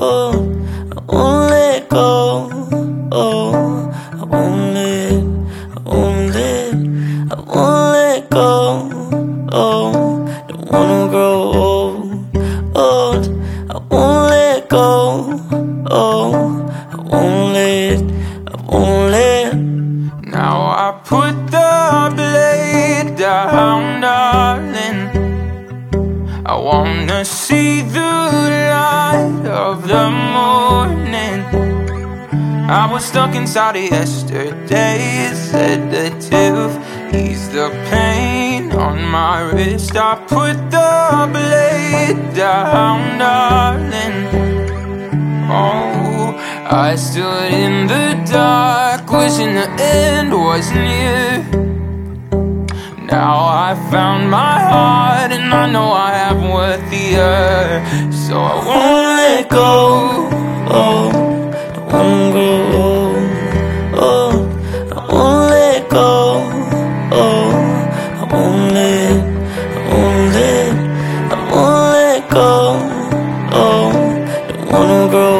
Oh, I won't let go. Oh, I won't let, I won't let go. Oh, don't wanna grow old. I won't let go. Oh, I won't let. Now I put the blade down, darling. I wanna see the light of the morning. I was stuck inside of yesterday's sedative. Ease the pain on my wrist. I put the blade down, darling. Oh, I stood in the dark, wishing the end was near. Now I found my heart, and I know I have worth the earth. So I won't let go. Oh, don't wanna grow old. Oh, I won't let go. Oh, I won't let go. Oh, don't wanna grow